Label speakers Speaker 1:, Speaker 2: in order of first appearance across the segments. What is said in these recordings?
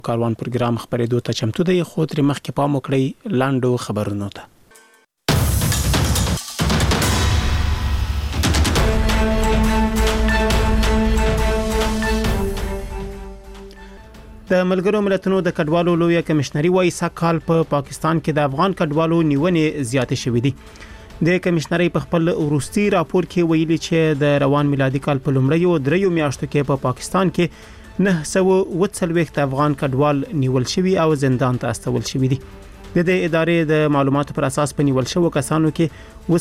Speaker 1: کاروان پروګرام خبرېدو ته چمتو دی، خو تر مخکې پام وکړئ لاندو خبرونو ته. د ملګرو ملتونو د کډوالو لویه کمشنري وايي سږ په پاکستان کې د افغان کډوالو نیونې زیاتې شوې دي. د کمشنري په خپل وروستي راپور کې ویلي چې د روان میلادي کال په لومړیو 3 میاشتو کې په پاکستان کې 940 افغان کډوال نیول شوي او زندان ته استول شوي دي. د دې ادارې د معلوماتو پر اساس په نیول شوو کسانو کې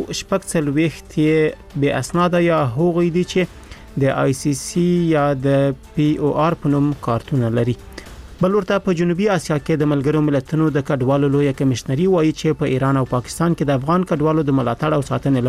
Speaker 1: 240 به اسناد یا هغوی دي چې د ICC یا د POR په نوم کارتونه لري. بلورته په جنوبي اسیا کې د ملګرو ملتونو د کډوالو لویه کمشنري وايي چې په ایران او پاکستان کې د افغان کډوالو د ملاتړ او ساتنې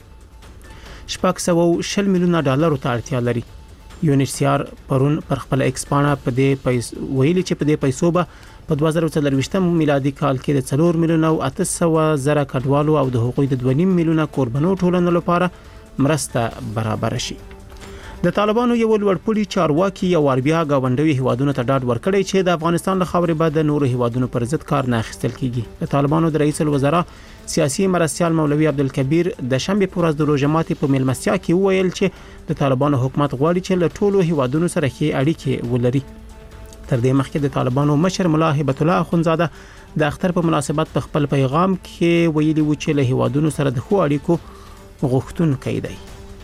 Speaker 1: لپاره 620 میلیونه ډالر ته اړتیا لري. UNHCR پرون پر خپل ایکسپانا په دې ویلي چې په دې پیسو به په 2023 میلادي کال کې د 4 میلیونه او 800 زره کډوالو او د حقوقي د 2.5 میلیونه کوربنو ټولنې لپاره مرسته برابر شي. د طالبانو یو لوړپوړي چارواکي یو وربیا غونډوي هیوادونو ته ډاډ ورکړی چې د افغانستان له خاورې بعد د نورو هیوادونو پر ضد کار نه اخیستل کیږي. د طالبانو د رئیس الوزرا سیاسي مرستيال مولوي عبدالکبیر د شنبه پر ورځ د روزماتي په ملمستیا کې ویل چې د طالبانو حکومت غواړي چې له ټولو هیوادونو سره ښې اړیکې ولري. تر دې مخکې د طالبانو مشر ملا هبت الله اخونزاده د اختر په مناسبت په خپل پیغام کې ویلي و چې له هیوادونو سره د خو اړیکو غوښتونکي دی.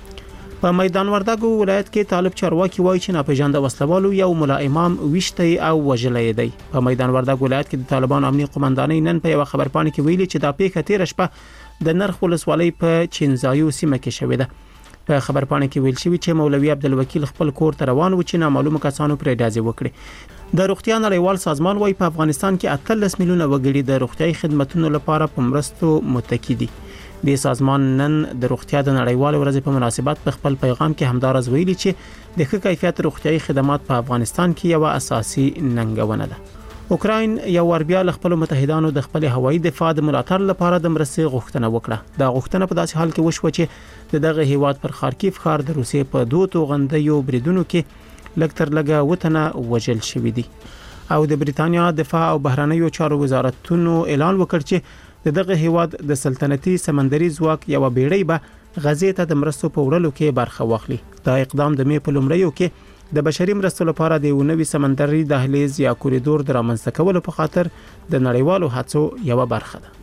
Speaker 1: په میدان وردګو ولایت کې طالب چارواکي وایي چې ناپېژانده وسلوالو یو ملا امام وشتي او وجلې دی. په میدان وردګو ولایت کې د طالبانو امنیتي قومندانۍ نن په یو خبرپاڼه کې ویلي چې دا پیښه تیر شپه د نرخ ولسوالۍ په چینزایو سیمه کې شوې ده. په خبرپاڼه کې ویل شوی چې مولوي عبدالوکیل خپل کور ته روان و چې نامعلومه کسانو پر ډازې وکړي. د روغتیا نړیوال سازمان وايي په افغانستان کې 18 میلیونه وګړي د روغتیاي خدماتو لپاره په مرستو متکی دي. د سازمان نن د روغتیا د نړیوال ورځې په مناسبت په خپل پیغام کې همدارز ویلي چې د ښه کیفیت روغتیاي خدمات په افغانستان کې یو اساسي ننګونه ده. اوکراین یو وربیا له خپل متحدانو د خپل هوایي دفاع د ملاتړ لپاره د مرستې غوښتنه وکړه. دا غوښتنه په داسې حال کې وشوه چې دغه هیواد پر خارکیف ښار د روسیې په 2 توغندیو بریدونو کې لږ تر لږه وتنه وژل شوې دي. او د بریتانیا دفاع او بهرنیو چارو وزارتونو اعلان وکړ چې دغه هیواد د سلطنتي سمندري ځواک یو بیړۍ به غزې ته د مرستو په وړلو کې برخه واخلي. دا اقدام د مې په لومړیو کې د بشري مرستو لپاره د یو نوي سمندري دهلیز یا کوریډور د رامنځته کولو په خاطر د نړیوالو هڅو یو برخه ده.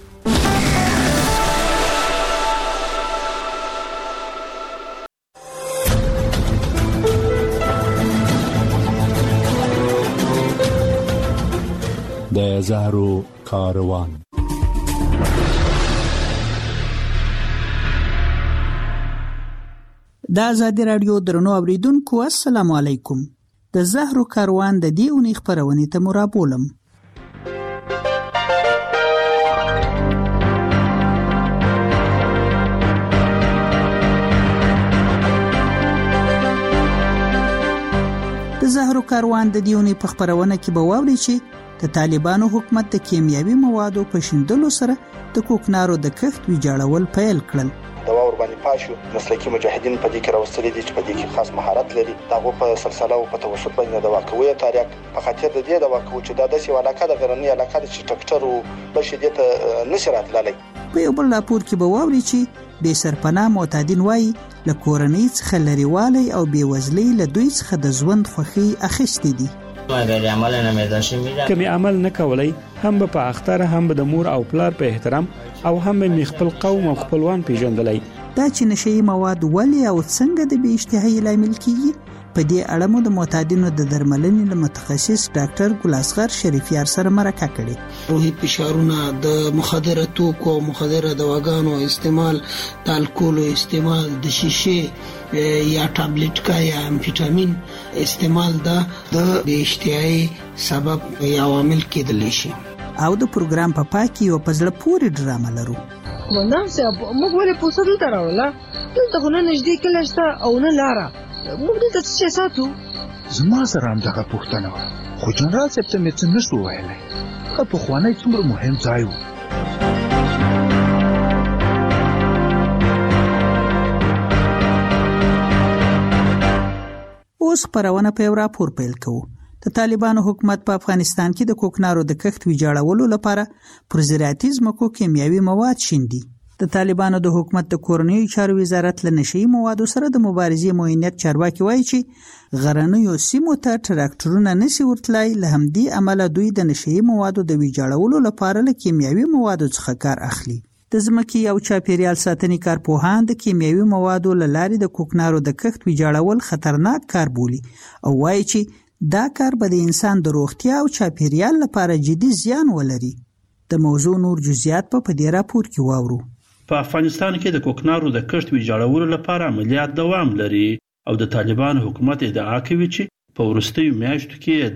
Speaker 2: د زهرو کاروان
Speaker 3: د آزادي رادیو درنو اوریدونکو السلام علیکم. د زهرو کاروان د دې اونۍ خبرونه ته مرابولم. د زهرو کاروان د دې اونۍ په خبرونه کې به واوري چې د طالبانو حکومت د کیمیاوي موادو په شیندلو سره د کوکنارو د کښت ویجاړول پیل کړل.
Speaker 4: دوا ورباندې پاشو مسلکي مجاهدین په دې کې راوستلي دي چې په دې کې خاص مهارت لري. دغه په سلسله او په توسط باندې دوا کوي تاریخ په خاطر د دې دوا کوي چې د داسې علاقه د غرنی علاقه د ټکټر او بشریت نشرات لالي. په یو بل راپور کې به واوري چې د سرپناه معتادین وایي له کورنۍ څخه لريوالي او بیوزلي له دوی څخه د ژوند خوخي اخیستې دي.
Speaker 5: کمی عمل نه کولای هم په اختر هم د مور او پلار په احترام او هم خپل قوم او خپلوان پیژندلای.
Speaker 3: دا چې نشي مواد ولې او څنګه د بې اشتهایي لامل کیږي په دې اړه مو د معتادینو د درملنې له متخصص ډاکټر ګل اصغر شریفیار سره مرکه کړې.
Speaker 6: روحي فشارونه د مخدره توکو مخدره دواګانو استعمال د الکول استعمال د شیشه یا ټابلیټ کا یا امفیټامین استعمال د بې اشتهایي سبب یا عوامل کېدلی شي.
Speaker 3: او د پروګرام په پاکي او پزله پوری ډرامه لرو.
Speaker 7: ونام صاحب موږ ولې پوسټ ته راولا دلته خو نه نږدې کله شته او نه لاره موږ دلته څه ساتو.
Speaker 8: زما سره هم دغه پوښتنه وه خو جنرال صاحب ته مې څه نشو ویلی. هغه پخوانی څومره مهم ځای و.
Speaker 3: اوس خبرونه په یو راپور پیل کوو. د طالبانو حکومت په افغانستان کې د کوکنارو د کښت ویجاړولو لپاره پر زراعتي ځمکو کیمیاوي مواد شیندي. د طالبانو د حکومت د کورنیو چارو وزارت له نشئی موادو سره د مبارزې معینیت چارواکي وایي چې غرنیو سیمو ته ټراکټورونه نشي ورتلای، له همدې امله دوی د نشئی موادو د ویجاړولو لپاره له کیمیاوي موادو څخه کار اخلي. د ځمکې او چاپیریال ساتنې کارپوهان د کیمیاوي موادو له لارې د کوکنارو د کښت ویجاړول خطرناک کار بولي او وایي چې دا کار به د انسان د روغتیا او چاپیریال لپاره جدي زیان ولري. د موضوع نور جزئیات په دې راپور کې واورو.
Speaker 9: په افغانستان کې د کوکنارو د کښت ویجاړولو لپاره عملیات دوام لري او د طالبان حکومت ادعا کوي چې په وروستیو میاشتو کې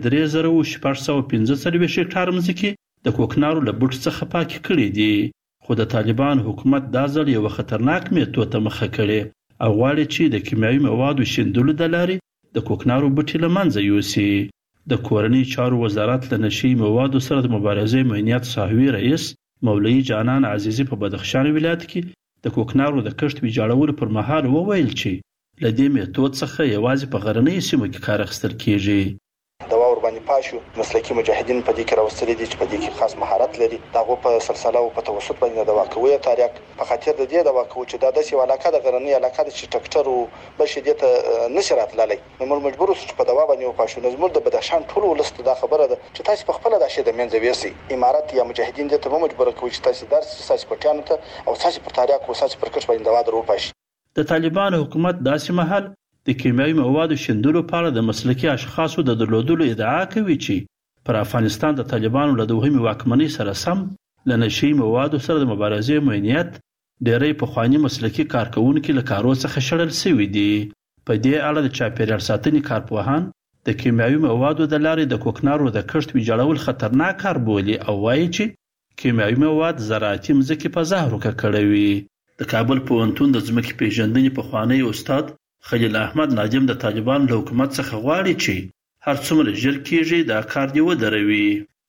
Speaker 9: 3615 هکټار ځمکې د کوکنارو له بوټ څخه پاکې کړې دي. خو د طالبان حکومت دا ځل یو خطرناک میتود ته مخه کړې او غواړي چې د کیمیاوي موادو شیندلو د لارې د کوکنارو بوټي له منځه یوسي. د کورنۍ چارو وزارت له نشئی موادو سره د مبارزې معینیت صاحبي رئیس مولوی جانان عزیزی په بدخشان ولایت کې د کوکنارو د کښت ویجاړولو پر مهال وویل چې له دې میتود څخه یوازې په غرنۍ سیمو کې کار اخیستل کیږي.
Speaker 4: د واور باندې پاشو مسلکي مجاهدین په دې کې راوستلي دي چې په دې کې خاص مهارت لري. دغه په سلسله او په توسط باندې د واقعي تاریخ په خاطر د دې د واقعو چې د داسې علاقه د غرنۍ علاقه د ټکټر او بشدي ته نشرات لالي نو مجبور اوسو په دوا باندې پاشو نظم د بدخشان ټول ولست د خبره ده چې تاسو په خپل د شه د منځ ویسي امارات یا مجاهدین دې ته مجبور کوي چې تاسو درس تاسو پټیانو ته او تاسو پر تاریخ او تاسو پر کښ باندې دوا درو پاشي.
Speaker 9: د طالبان حکومت داسې مهال د کیمیاوي موادو شیندلو په اړه د مسلکي اشخاصو د درلودلو ادعا کوي چې پر افغانستان د طالبانو له دوهمې واکمنۍ سره سم له نشئی موادو سره د مبارزې معینیت ډېری پخواني مسلکي کارکوونکي له کارو څخه شړل شوي دي. په دې اړه د چاپیریال ساتنې کارپوهان د کیمیاوي موادو د لارې د کوکنارو د کښت ویجاړول خطرناک کار بولي او وایي چې کیمیاوي مواد زراعتي ځمکې په زهرو ککړوي. د کابل پوهنتون د ځمکې پیژندنې پخوانی استاد خلیل احمد ناجم د طالبانو له حکومت څخه غواړي چې هر څومره ژر کېږي دا کار دی ودروي.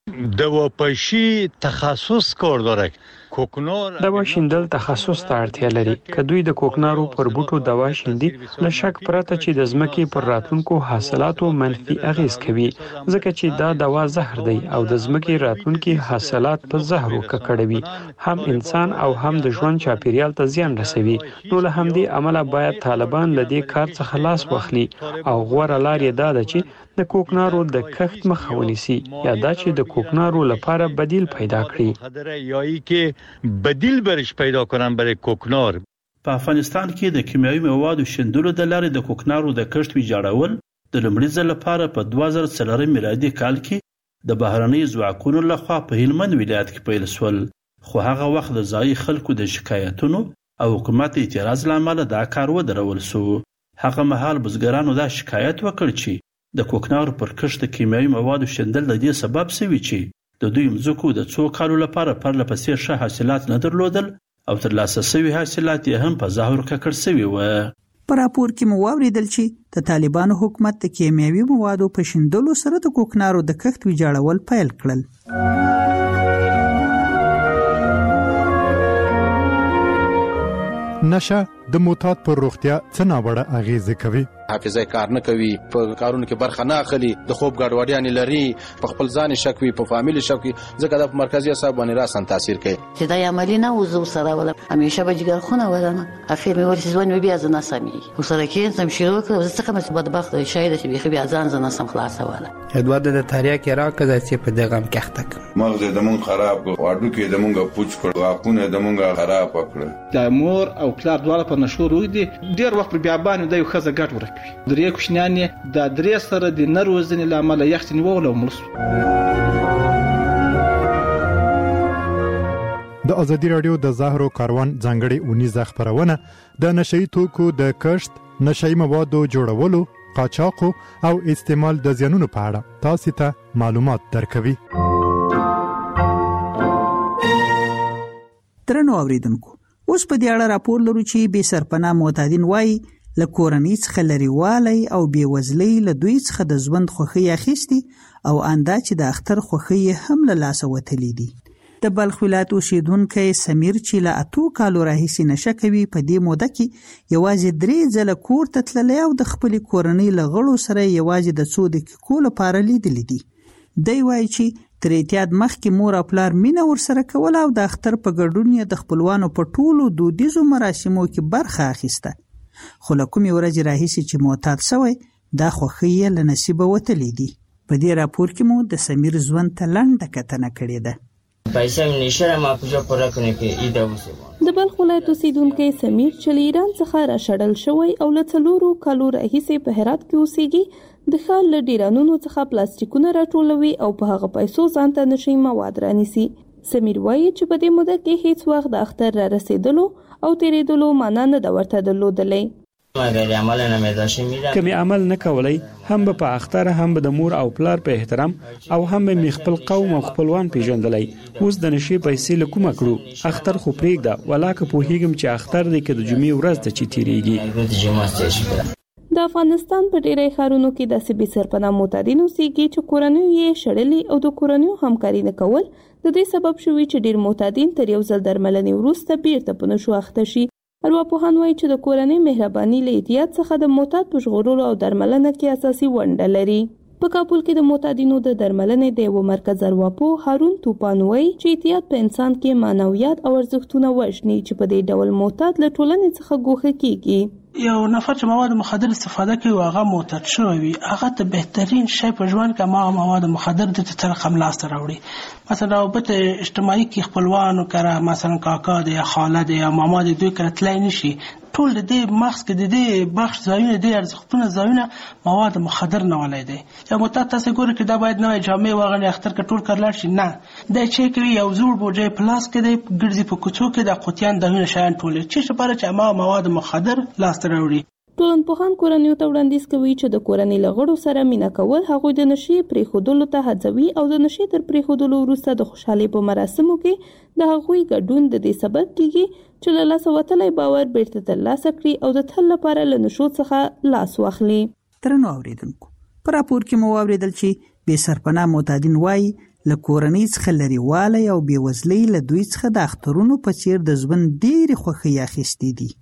Speaker 10: دوا پاشي تخصص کار داره. کوکنار
Speaker 11: دوا شیندل تخصص ته اړتیا لري. که دوی د کوکنارو پر بوټو دوا شیندي له شک پرته چې د ځمکې پر راتلونکو حاصلاتو منفي اغیز کوي ځکه چې دا دوا زهر دی او د ځمکې راتلونکي حاصلات په زهرو ککړوي، هم انسان او هم د ژوند چاپیریال ته زیان رسوي. نو له همدې امله باید طالبان له دې کار څخه لاس واخلي او غوره لار یې دا ده چې د کوکنارو د کښت مخه ونیسي یا دا چې د کوکنارو لپاره بدیل پیدا کړي.
Speaker 10: بدیل برش پیدا کنن برای کوکنار.
Speaker 9: په افغانستان کې د کیمیاوي موادو شیندلو د لارې د کوکنارو د کښت ویجاړول د لومړي ځل لپاره په 2004 میلادي کال کې د بهرنۍ ځواکونو لخوا په هلمند ولایت کې پیل شول. خو هغه وخت د ځایي خلکو د شکایتونو او حکومت اعتراض له امله دا کار ودرول شو. هغه مهال بزګرانو دا شکایت وکړ چې د کوکنارو پر کښت کیمیاوي موادو شیندل د دې سبب شوي چې د دوی مځکو د څو کالو لپاره پرله پسې ښه حاصلات نه درلودل او ترلاسه شوي حاصلات یې هم په زهرو ککړ شوي وو.
Speaker 3: په راپور کې مو واوریدل چې د طالبانو حکومت د کیمیاوي موادو په شیندلو سره د کوکنارو د کښت ویجاړول پیل کړل.
Speaker 12: نشه د معتاد پر روغتیا څه ناوړه اغیزه کوي.
Speaker 13: حافظه کار نه کوي، په کارونو کې برخه نه اخلي، د خوب ګډوډیاں لري، په خپل ځان شک وي، په فامیل شک وي، ځکه د مرکزی اعصاب باندې راسن تاثیر کوي.
Speaker 14: چې دا عملی نه وزو سره ولا همیشه به جګر خونه ولنه اخر مې ورسې ځوان بیا ځنه سمي وسره کې سم شروع کړ څه کوم بدبخت شاید چې بیا ځان ځنه سم خلاصه ولا
Speaker 15: ادوار د تاریخ کې راکړه چې په دغه کښتک
Speaker 16: مغز د مون خراب واډو کې د مونږه پوچ کړ واکونه د مونږه خراب کړ.
Speaker 17: د مور او پلار دواړه په نشو روي دي ډیر وخت بیا باندې د یو خزه ګټ ورکوي. درې کوښنانې د درې سره د نروزنې لامل یختنی وول او مرسو.
Speaker 12: د ازادي رادیو د زهرو کاروان ځانګړي اونیزه خبرونه د نشئی توکو د کښت، نشئی موادو جوړولو، قاچاق او استعمال د زیانونو په اړه تاسو ته معلومات درکوي.
Speaker 3: درنو اوریدونکو، اوس په دې اړه راپور لرو چې بې سرپناه معتادین وایي له کورنۍ څخه لرېوالی او بېوزلۍ له دوی څخه د ژوند خوښۍ اخیستي او اندا چې د اختر خوښۍ هم له لاسه وتلي دي. د بلخ ولایت اوسیدونکی سمیر چې له 8 کالو راهیسې نشه کوي په دې موده کې یوازې 3 ځله کور ته تللی او د خپلې کورنۍ له غړو سره یوازې د 2 دقیقو لپاره لیدلی دي. دی وایي چې تر اعتیاد مخکې مور او پلار مینه ورسره کوله او د اختر په ګډون یې د خپلوانو په ټولو دودیزو مراسمو کې برخه اخیسته. خو له کومې ورځې راهیسې چې معتاد شوی دا خوښۍ یې له نصیبه وتلی دي. په دې راپور کې مو د سمیر ژوند ته لنډه کتنه کړې ده.
Speaker 18: د بلخ ولایت اوسیدونکی سمیر چې له ایران څخه راشړل شوی او له 4 کالو راهیسې په هرات کې اوسېږي د ښار له ډیرانونو څخه پلاستیکونه راټولوي او په هغه پیسو ځان ته نشي مواد رانیسي. سمیر وایي چې په دې موده کې هیڅ وخت د اختر را رسیدلو او تیریدلو معنا نه د ورته درلودلی.
Speaker 5: کمی عمل نه کولای هم په اختر هم د مور او پلار په احترام او هم می خپل قوم او خپلوان پیژندلای. اوس د نشي پیسې له کومه کړو اختر خو پرېږده ولاکه په هیګم چې اختر دې کې د جمعې ورځ ته چې تیریږي.
Speaker 18: د افغانستان په ډیری ښارونو کې داسې بې سرپناه معتادین اوسېږي چې کورنیو یې شړلي او د کورنیو همکاري نه کول د دې سبب شوي چې ډیر معتادین تر یو ځل درملنې وروسته بیرته په نشو اخته شي. ارواپوهان وایي چې د کورنۍ مهرباني له احتیاط څخه د معتاد په ژغورلو او درملنه کې اساسي ونډه لري. په کابل کې د معتادینو د درملنې د یو مرکز ارواپوه هارون توپان وایي چې احتیاط په انسان کې معنویات او ارزښتونه وژني چې په دې ډول معتاد له ټولنې څخه ګوښه کیږي.
Speaker 19: یو نفر چې مواد مخدر استفاده کوي او هغه معتاد شوی وي هغه ته بهترین شی په ژوند کې ما مواد مخدر د تر رقم لاس راوړي. مثلا رابط اجتماعي کې خپلوانو کړه مثلا کاکا دی یا خاله دی یا ماما دی دوی کړه تلای نشي ټول د دې مغز کې د دې بخش ځایونه د ارزښتونو ځایونه مواد مخدر نه ولای دي. یا معتاد تاسو ګورئ چې دا باید نه جامې واغني اختر کې ټول کړل شي نه دا چې کوي یو زوړ بوجي پلاس کې دی ګرځي په کوڅو کې د قوتیان دغه شیان ټول چې لپاره چې ما مواد مخدر لاس راوړي.
Speaker 18: ټولنپوهان کورنیو ته وړاندیز کوي چې د کورنۍ له غړو سره مینه کول هغوی د نشي پرېښودلو ته هڅوي او د نشي تر پرېښودلو وروسته د خوشحالۍ په مراسمو کې د هغوی ګډون د دې سبب کیږي چې له لاسه وتلی باور بیرته ترلاسه کړي او د تل لپاره له نشو څخه لاس واخلي.
Speaker 3: درنو اوریدونکو په راپور کې مو واورېدل چې بې سرپناه معتادین وایي له کورنۍ څخه لرېوالی او بېوزلۍ له دوی څخه د اخترونو په څېر د ژوند ډېرې خوښۍ اخیستې دي.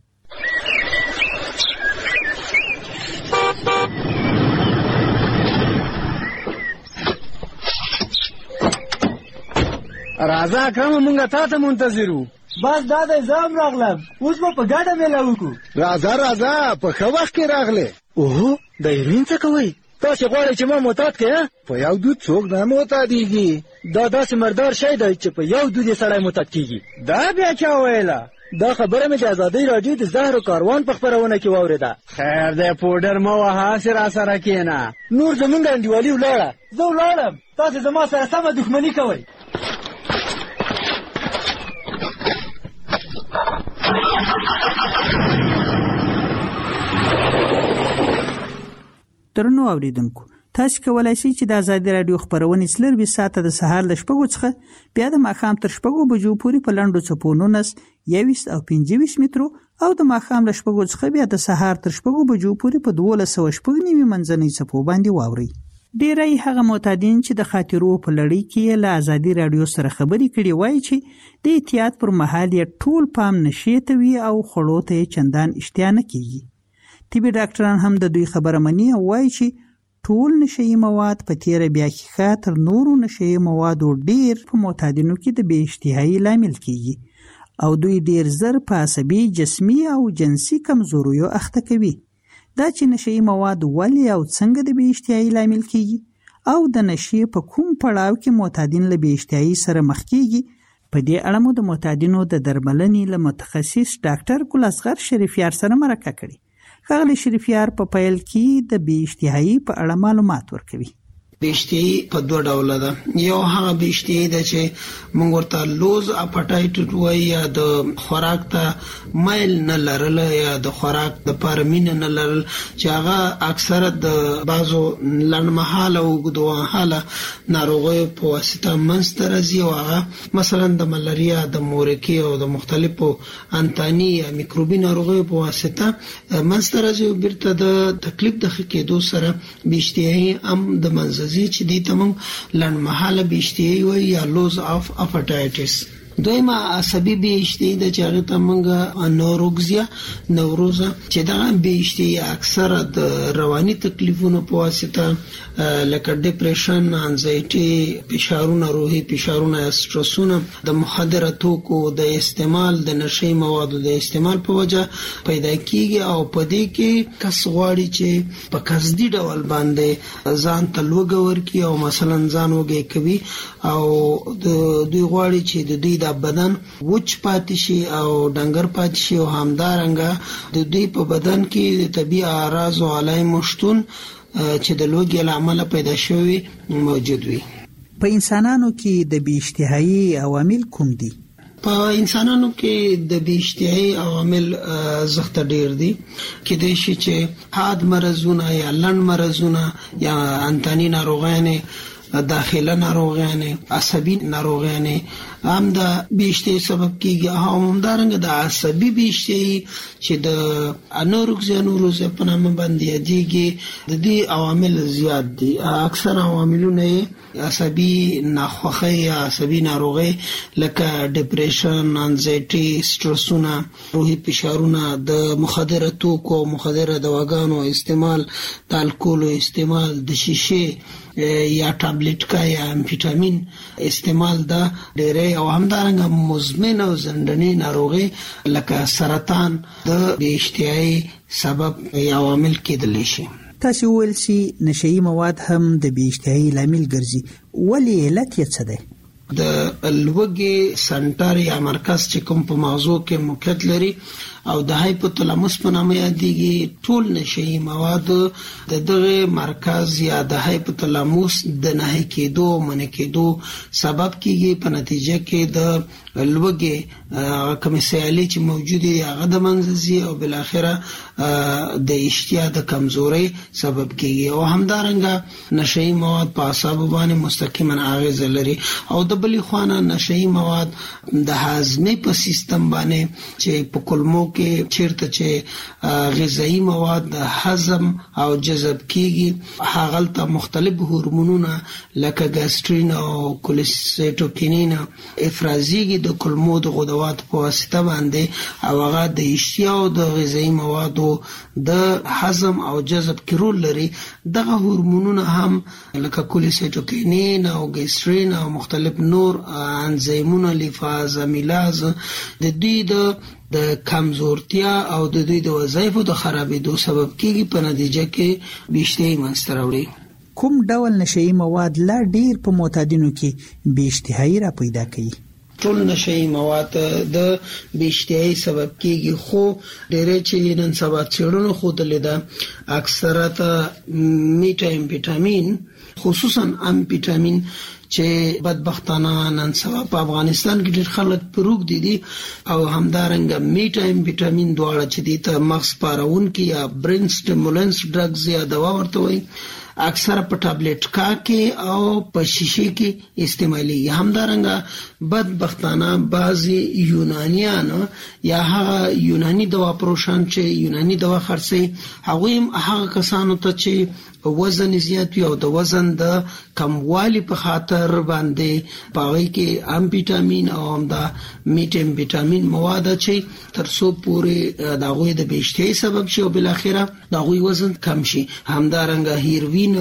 Speaker 20: راځه اکرم مونږه تا ته منتظر وو.
Speaker 21: بس دا د ځام راغلم اوس به په ګډه میله وکړو.
Speaker 20: راځه په ښه وخت کې راغلې. اوهو د هیروین څه کوئ؟ تاسې غواړئ چې ما معتاد کړې؟ په یو دود څوک نه معتادېږي. دا داسې مردار شی دی چې په یو دود یې سړی معتاد کېږي.
Speaker 21: دا بیا چا ویله؟
Speaker 20: دا خبره مې د ازادۍ راډیو د زهرو کاروان په خپرونه کې واورېده.
Speaker 21: خیر دی پوډر مه وهه هسې راسره کښېنه.
Speaker 20: نور زمونږ انډیوالي ولاړه.
Speaker 21: زه ولاړم تاسې زما سره سمه دښمني کوئ.
Speaker 3: درنو اوریدونکو تاسو کولای شئ چې د ازادي رادیو خبرونه سلربي ساعته د سهار ل 6 څخه بیا د ماښام تر 6 بجو پورې په لنډو چپونو 19 او 25 مترو او د ماښام ل 6 څخه بیا د سهار تر 6 بجو پورې په 1290 منځنۍ چپو باندې واوري. ډیری هغه معتادین چې د خاطرو په لړۍ کې له ازادي رادیو سره خبرې کړي وایي چې د احتیاط پر مهال یې ټول پام نشي ته وي او خړو ته چندان اشتیا نه کیږي. طبي ډاکټران هم د دوی خبره مني او وایي چې ټول نشئی مواد په تیره بیا کې تر نورو نشئی موادو ډیر په معتادینو کې د بې اشتهایي لامل کیږي او دوی ډیر زر په عصبي جسمي او جنسي کمزوریو اخته کوي. دا چې نشئی مواد ولې او څنګه د بې اشتهایي لامل کیږي او د نشي په کوم پړاو کې معتادین له بې اشتهایي سره مخ کیږي په دې اړه مو د معتادینو د درملنې له متخصص ډاکټر ګل اصغر شریفیار سره مرکه کړې. ښاغلی شریفیار په پیل کې د بې اشتهایي په اړه معلومات ورکوي.
Speaker 6: بې اشتهایي په دوه ډوله ده. یو هغه بې اشتهایي ده چې موږ ورته لوز اپټایټ وایي یا د خوراک ته میل نه لرل یا د خوراک دپاره مینه نه لرل چې هغه اکثره د بعضو لنډمهاله او اوږدمهاله ناروغیو په واسطه منځته راځي او هغه مثلا د ملاریا د مورکې او د مختلفو انتاني یا میکروبي ناروغیو په واسطه منځته راځي او بیرته د تکلیف د ښه کېدو سره بې اشتهایي هم د منځه راځي چې د تمام لنډمحاله بېاشتهایي وایي یا لوز اف اپټایټس. دویمه عصبي بېاشتهایي د چې هغه ته موږ انورکسیا نوروزه چې دغه بېاشتهایي اکثره د رواني تکلیفونو په واسطه لکه ډیپریشن، انزایټي، فشارونه، روحي فشارونه، سټرسونه د مخدره توکو د استعمال، د نشي موادو د استعمال په وجه پیدا کیږي او په دې کې کس غواړي چې په قصدي ډول باندې ځان ته لوږه ورکړي او مثلا ځان وږی کوي او دوی غواړي چې د دوی د بدن وچ پاتې شي او ډنګر پاتې شي او همدارنګه د دوی په بدن کې د طبيعي اعراض او علائم شتون چې د لوږې له امله پیدا شوی موجود وي.
Speaker 3: په انسانانو کې د بېاشتهایي عوامل کوم دي؟
Speaker 6: په انسانانو کې د بېاشتهایي عوامل زخته ډیر دي. کېدای شي چې حاد مرزونه یا لنډ مرزونه یا انتاني ناروغیانې، داخله ناروغیانې، عصبي ناروغیانې هم د بېاشتهایي سبب کیږي. همدارنګه د عصبي بېاشتهایي چې د انورکسیا نوروزه په نامه باندې یادېږي د دې عوامل زیات دي. اکثر عواملونه عصبي ناخوښي یا عصبي ناروغي لکه ډیپریشن، انزایټي، سټرسونه، روحي فشارونه، د مخدره توکو او مخدره دواګانو استعمال، د الکولو استعمال، د شیشې یا ټابلیټ کا یا امفیټامین استعمال دا ډېرې او همدارنګه مزمن او زندنی ناروغي لکه سرطان د بېاشتهایي سبب یا عوامل کېدلی شي.
Speaker 3: تاسو ویل چې نشئی مواد هم د بېاشتهایي لامل ګرځي، ولې علت یې څه دی؟
Speaker 6: د لوږې سنټر یا مرکز چې کوم په مغزو کې موقعیت لري او د هایپوتلاموس په نامه یادېږي، ټول نشئی مواد د دغه مرکز یا د هایپوتلاموس د نه کېدو منع کېدو سبب کیږي. په نتیجه کې د لوږې کومې سیالي چې موجوده دی هغه د منځه ځي او بالاخره د اشتها د کمزورۍ سبب کیږي. او همدارنګه نشئی مواد په اعصابو باندې مستقیما اغیزه لري او د بلې خوانه نشئی مواد د هاضمې په سیستم باندې چې په کولمو کې چیرته چې غذایی مواد هضم او جذب کیږي هغلته مختلف هورمونونه لکه ګاسترین او کولسیټوکینین افرازیږي د کولمو د غدوات په واسطه باندې او هغه د اشتها او د غذایی موادو د هضم او جذب کې رول لري. دغه هورمونونه هم لکه کولسیټوکینین او ګاسترین او مختلف نور انزیمونه لیفاز امیلاز د دوی د کمزورتیا او د دوی د وظایفو د خرابېدو سبب کیږي. په نتیجه کې بېاشتهایي منځته راوړي.
Speaker 3: کوم ډول نشئی مواد لا ډیر په معتادینو کې بېاشتهایي را پیدا کوي؟
Speaker 6: ټول نشئی مواد د بېاشتهایي سبب کیږي، خو ډېرې چې نن سبا څېړنو ښودلې ده اکثرت میټا امفیټامین خصوصا امفیټامین چې بدبختانه نن سبا په افغانستان کې ډېر خلک پروګ دي او همدارنګه میټا امفیټامین دواړه چې دي ته مغز پارونکي یا برین سټیمولنس ډرګز یا دوا ورته وایي اکثر په ټابلیټ کا کې او په شیشې کې استعمالي. همدارنګه بدبختانه بعضی یونانیان یا هغه یونانی دوا پروشان چې یونانی دوا خرڅي هغه کسانو ته چې وزن زیات وي او د وزن د کموالي په خاطر باندې پاوی کې امفیټامین او هم د میټ امفیټامین مواد چې ترڅو پورې دغه د بېاشتهایي سبب شي او بل اخره دغه وزن کم شي. همدارنګه هیروین،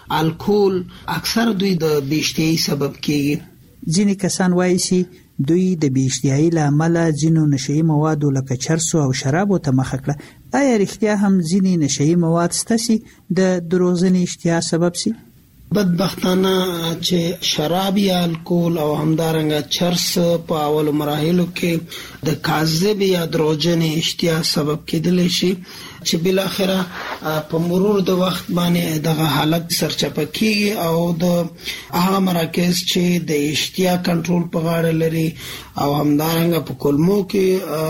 Speaker 6: الکول اکثر دوی د بېاشتهایي سبب کیږي.
Speaker 3: ځینې کسان وایي چې دوی د بېاشتهایي له امله ځینو نشئی موادو لکه چرسو او شرابو ته مخه کړه. آیا رښتیا هم ځینې نشئی مواد ستاسي د دروغجنې اشتها سبب سي؟
Speaker 6: بدبختانه چې شراب یا الکول او همدارنګه چرس په اول مراحلو کې د کاذب یا دروغجنې اشتها سبب کېدلی شي چې بل اخره په مرور د وخت باندې دغه حالت سرچپه کیږي او د هغه مراکز چې د اشتها کنټرول په غاړه لري او همدارنګه په کولمو کې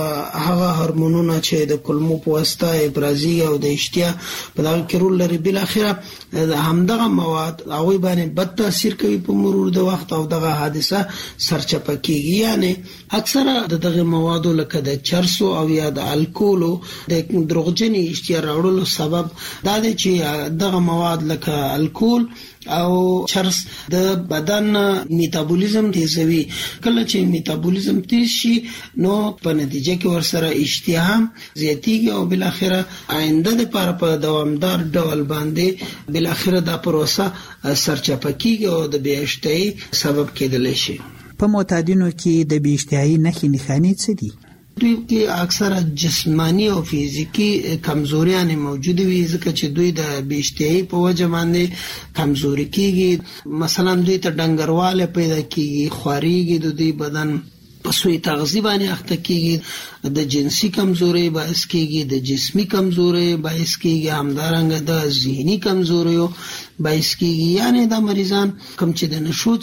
Speaker 6: هغه هورمونونه چې د کولمو په واسطه افرازي او د اشتها په دغه کې رول لري بل اخره همدغه مواد هغه باندې بد تاثیر کوي په مرور د وخت او دغه حادثه سرچپه کیږي. یعنی اکثره دغه موادو لکه د چرسو او یا د الکولو د دروغجن یعنی اشتها راوړلو سبب دا دی چې دغه مواد لکه الکول او چرس د بدن میتابولیزم تیزوي. کله چې میتابولیزم تیز شي نو په نتیجه کې ورسره اشتها زیاتیږي او بل اخره آینده لپاره په دوامدار ډول باندې بل اخره دا پروسه سرچپه کیږي او د بې اشتهایي سبب کېدلی شي.
Speaker 3: په معتادینو کې د بې اشتهایي نښې نښانې څه دي؟
Speaker 6: دوی کې اکثره جسمانی او فزیکی کمزوریاں موجود وي ځکه چې دوی د بې اشتهایي په وجه باندې کمزوري کیږي. مثلا دوی ته ډنګرواله پیدا کیږي، خواریږي، د دوی بدن په سوی تغذیه باندې اخته کیږي، د جنسي کمزوري باعث کیږي، د جسمی کمزوري باعث کیږي، همدارنګه د ذهني کمزوري باعث کیږي. یعنی دا مریضان کوم چې د نشو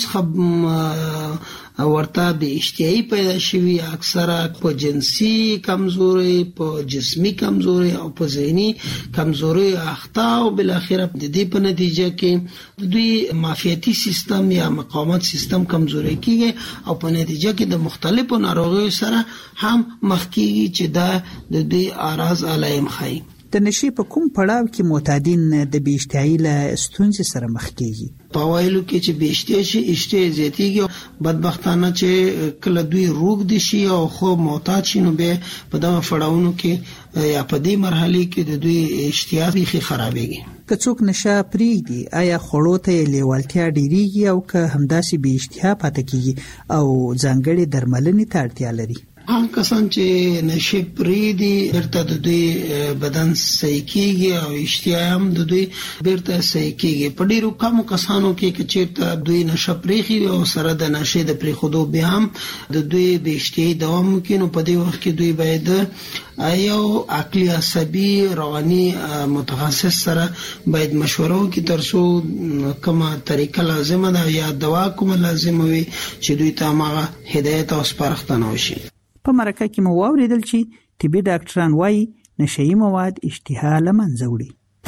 Speaker 6: څخه ورته بې اشتهایي پیدا شوي اکثره په جنسي کمزوري، په جسمی کمزوري او په ذهني کمزوري اخته او بل اخره د دې په نتیجه کې دوی معافیتي سیستم یا مقاومت سیستم کمزوري کیږي او په نتیجه کې د مختلفو ناروغیو سره هم مخ کیږي چې دا د دوی اعراض علایم ښيي.
Speaker 3: د نشې په کوم پړاو کې معتادین د بې اشتهایي له ستونزې سره مخ کیږي؟
Speaker 6: په وایلو کې چې بې اشتهایي شي اشتها زیاتیږي، بدبختانه چې کله دوی روږدي شي او خو معتاد شي نو بیا په دغه پړاوونو کې یا په دې مرحله کې د دوی اشتها بیخي خرابېږي.
Speaker 3: که څوک نشه پرېږدي آیا خوړو ته یې لیوالتیا ډېرېږي او که همداسې بې اشتها پاتې کیږي او ځانګړې درملنې ته اړتیا لري؟
Speaker 6: هغه کسان چې نشه پرېږدي بیرته د دوی بدن صحیح کیږي او اشتها هم د دوی بیرته صحیح کیږي. په ډیرو کمو کسانو کې چې چیرته دوی نشه پرېږي او سره د نشې د پرېښودو بیا هم د دوی بې اشتهایي دوام وکړي نو په دې وخت کې دوی باید یو عقلي عصبي رواني متخصص سره باید مشوره وکړي ترڅو کومه طریقه لازمه ده یا دوا کومه لازمه وي چې دوی ته هغه هدایت او سپارښتنه وشي.
Speaker 3: په مرکه کې مو واوریدل چې طبي ډاکټران وايي نشهيي مواد اشتها له منځه وړي.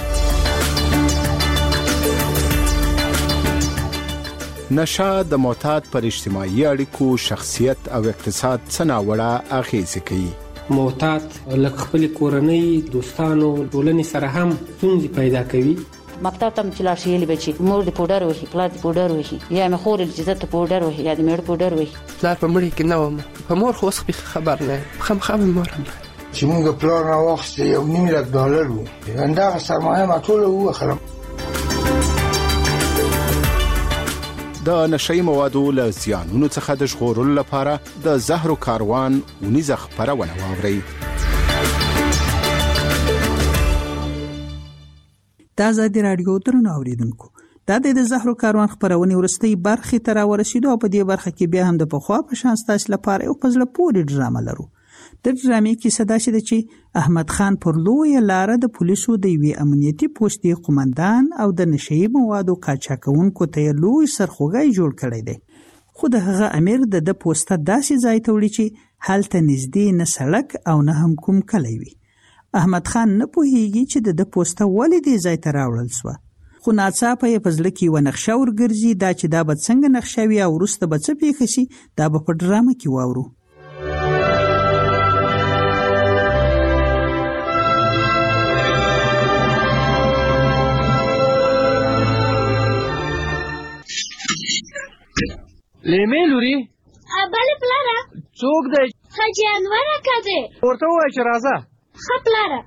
Speaker 1: نشه د معتاد پر اجتماعي اړیکو، شخصیت او اقتصاد څه ناوړه اغېزې کوي.
Speaker 22: معتاد لکه خپل کورنۍ، دوستانو، ټولنې سره هم ستونزې پیدا کوي.
Speaker 14: مکتب ته چې لاړ شي یلی بچي مور د پودر وهي، پلار د پودر وهي، یا مې خور چې زته پودر وهي یا د مېړه پودر وهي.
Speaker 15: پلار په مړي کې نه وم، په مور خو اوس خبر نه خام مور هم
Speaker 23: چې موږ پلار نه واخیست یو $1,000,000 وو، همدغه سرمایه ما ټوله ووخلم.
Speaker 1: د نشهيي موادو له زیانونو څخه د ژغورلو لپاره د زهرو کاروان ونیزه خپرونه واورئ.
Speaker 3: دا ازادي راډیو درنو اوریدونکو، دا د زهرو کاروان خپرونې ورستۍ برخې ته راورسېدو او په دې برخه کې بیا هم د پخوا په شان ستاسو لپاره یو په زړه پورې ډرامه لرو. د ډرامې کیسه داسې ده چې احمد خان پر لویه لاره د پولیسو د یوې امنیتي پوستې قومندان او د نشهيي موادو قاچاقونکو ته لوی سرخوږی جوړ کړی دی، خو د هغه امیر د پوسته داسې ځای ته وړي چې هلته نږدې نه سړک او نه هم کوم کلی وي. احمد خان نه پوهیږي چې د پوسته ولې دې ځای ته راوړل سوه، خو ناڅاپه یې په زړه کې یوه نقشه ورګرځي، دا چې دا به څنګه نقشه وي او وروسته به څه پېښه شي دا به په ډرامه کې واورو.
Speaker 21: لیمې لوري
Speaker 24: بله پلاره
Speaker 21: څوک دی؟
Speaker 24: حاجي انور اکا دی.
Speaker 21: ورته ووایه چې راځه.
Speaker 24: ښه پلاره.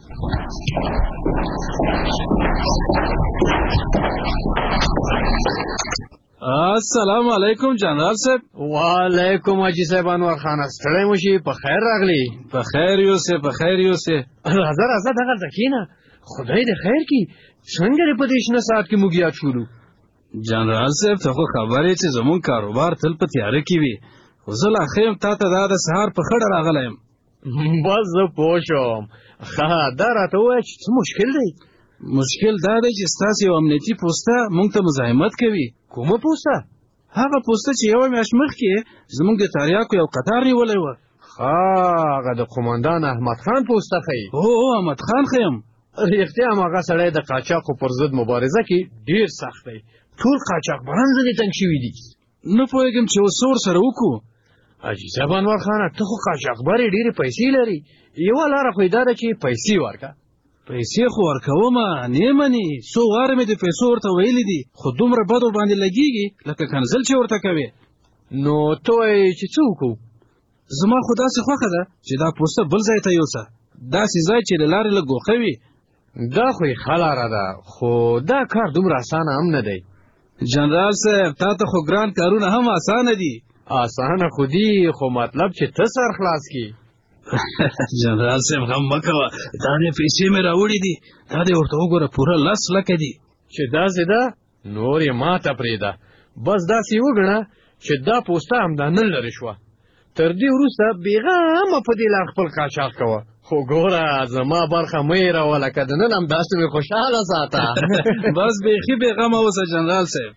Speaker 21: السلام علیکم جنرال صاحب. وعلیکم حاجي صاحب انور خان، ستړی مو شي، په خیر راغلی. په خیر یوسې، په خیر یوسې. راځه دغلته کښېنه، خدای دې خیر کړي. څنګه دې په دې شنه ساعت کې موږ یاد شولو؟ جنرال صاحب ته خو خبر یې چې زموږ کاروبار تل په تیاره کې وي، خو زه لا ښه یم تا ته دا د سهار په خړه راغلی یم. بس زه پوه شوم. ښه دا راته ووایه چې څه مشکل دی؟ مشکل دا دی چې ستاسو یو امنیتي پوسته موږ ته مزاحمت کوي. کومه پوسته؟ هغه پوسته چې یوه میاشت مخکې زموږ د تریاکو یو قطار نیولی وه. هغه د قومندان احمد خان پوسته ښیي؟ هو احمد خان ښیم. رښتیا هماغه سړی د قاچاقو پر ضد مبارزه کې ډېر سخت دی. ټول قاچاقبران ځینې تنګ شوي دي. نه پوهېږم چې اوس څه ورسره وکړو. حاجي صاحب انور خانه ته خو قاچاقبر یې ډېرې پیسې لري، یوه لاره خو یې دا ده چې پیسې ورکړه. پیسې خو ورکومه نه مني، څو واره مې د پیسو ورته ویلي دي، خو دومره بد ورباندې لګېږي لکه کنزل چې ورته کوې.
Speaker 22: نو ته وایې چې څه وکړو؟
Speaker 21: زما خو داسې خوښه ده چې دا پوسته بل ځای ته یوسه، داسې ځای چې له لارې لږ ګوښه وي.
Speaker 22: دا خو یې ښه لاره ده، خو دا کار دومره اسانه هم نه دی.
Speaker 21: جنرال صاحب تا ته خو ګران کارونه هم اسانه دي.
Speaker 22: اسانه خو دي، خو مطلب چې ته سر خلاص کړي.
Speaker 21: جنرال صاحب غم مه کوه، دا دې پیسې مې راوړي دي، دا دې ورته وګوره پوره 10 لکه دي.
Speaker 22: چې داسې ده نور یې ماته پرېږده، بس داسې وګڼه چې دا پوسته همدا نن لرې شوه، تر دې وروسته بېغمه په دې لار خپل قاچاق کوه. خو ګوره زما برخه مه هېروه، لکه د نن همداسې مې خوشحاله ساته.
Speaker 21: بس بیخي بېغمه اوسه جنرال صاحب.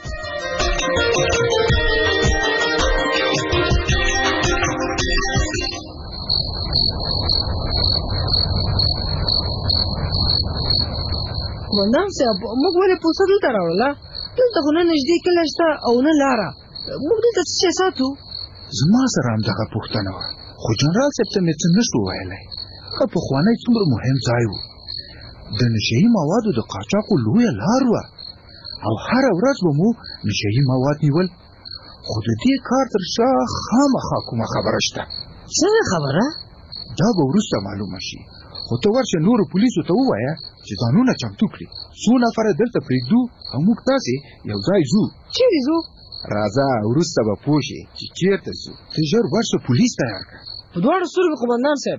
Speaker 2: قومندان صاحب موږ ولې پوسته دلته راوړله؟ دلته خو نه نږدې کلی شته او نه لاره، موږ دلته څه شی ساتو؟
Speaker 4: زما سره همدغه پوښتنه وه، خو جنرال صاحب ته مې څه نشو ویلی. هغه پخوانی څومره مهم ځای و، د نشهیي موادو د قاچاقو لویه لار وه، او هره ورځ به مو نشهیي مواد نیول. خو د دې کار تر شا خامخا کومه خبره شته.
Speaker 2: څنګه خبره؟
Speaker 4: دا به وروسته معلومه شي، خو ته ورشه نورو پولیسو ته ووایه چې ځانونه چمتو کړي، څو نفره دلته پرېږدو او موږ تاسې یو ځای ځو.
Speaker 2: چیرې ځو؟
Speaker 4: راځه وروسته به پوه شې چې چېرته ځو. ته ژر ورشه پولیس تیار کړه.
Speaker 2: په دواړو سترګو قومندان صاحب.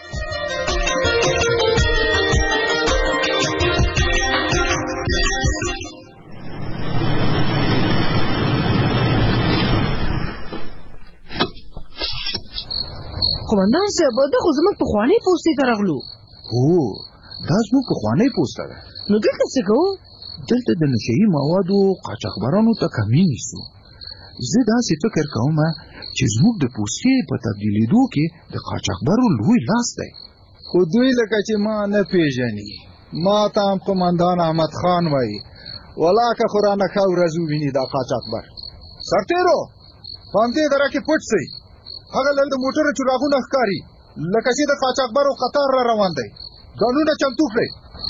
Speaker 2: قومندان صاحب دا خو زموږ پخوانۍ پوستې ته راغلو.
Speaker 4: هو دا زموږ پخوانۍ پوسته ده.
Speaker 2: نو دلته څه کوو؟
Speaker 4: دلته د نشهیي موادو قاچاقبرانو ته کمین نیسو. زه داسې فکر کوم چې زموږ د پوستې په تبدیلېدو کې د قاچاقبرو لوی لاس دی.
Speaker 20: خو دوی لکه چې ما نه پیژني، ما ته هم قومندان احمد خان وایي، ولاکه خو رانه ښه ورځ وویني دا قاچاقبر. سرتېرو په همدې دره کې پټ سئ، هغه لږ د موټرو چراغونه ښکاري لکه چې د قاچاقبرو قطار را روان دی. ګانونه چمتو کړئ.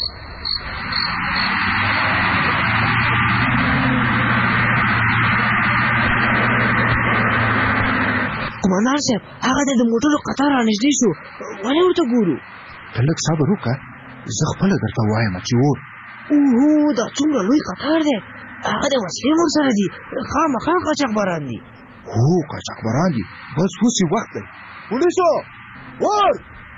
Speaker 2: قومندان صاحب هغه د موټرو قطار را نږدې شو، ولې ورته ګورو؟
Speaker 4: ته لږ صبر وکړه، زه خپله درته وایم چې اور.
Speaker 2: اوهو دا څومره لوی قطار دی، هغه د وسلې ورسره دي، خامخا قاچاقبران دي.
Speaker 4: هو قاچاقبران دي، بس اوس یې وخت دی.
Speaker 20: پولیسو اور!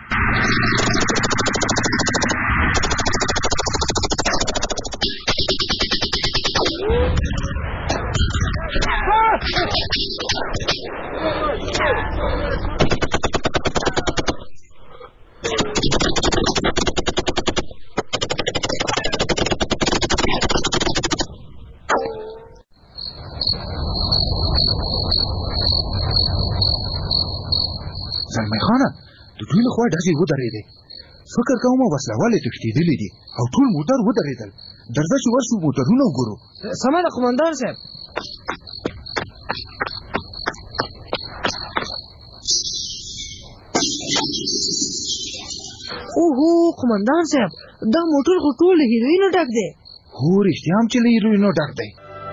Speaker 4: زلمی خانه د دوی له خوا ډزې ودرېدې، فکر کوم وسله والې تښتېدلې دي او ټول موټر ودرېدل. درځه چې ورشو موټرونه وګورو.
Speaker 2: سمه ده قومندان صاحب. اوهو قومندان صاحب دا موټر خو ټول له هیروینو ډک دی.
Speaker 4: هو رښتیا هم چې له هیروینو ډک دی.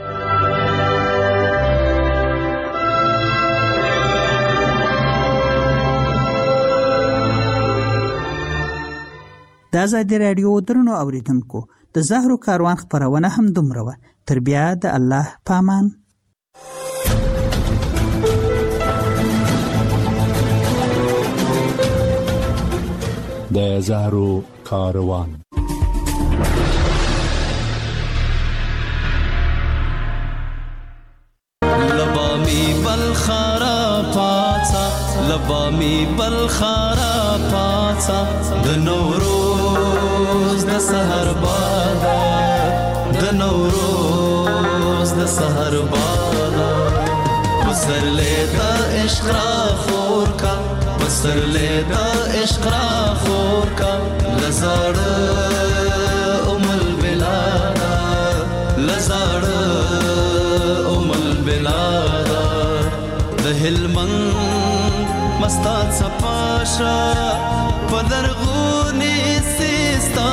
Speaker 3: د ازادي راډیو درنو اوریدونکو د زهرو کاروان خپرونه هم دومره وه. تر بیا د الله پامان.
Speaker 1: د زهرو کاروان
Speaker 7: لبامی بلخارا پاڅا، لبامی بلخارا پاڅا، د نوروز د سحر بادا، د نوروز د سحر بادا، پسرلی د عشق را خور کا، پسرلی د عشق را خور کا، لزړ ام البلادا، لزړ ام البلادا، د هلمند مستا صفاشا پدرغونی سیستا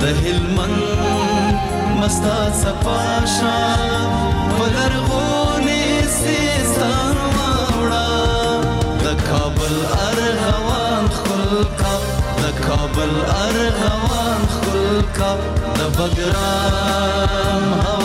Speaker 7: د هلمند مستا صفاشا پلرغونی سیستان واوړه د کابل ارغوان خلکا د کابل ارغوان خلکا د بګرام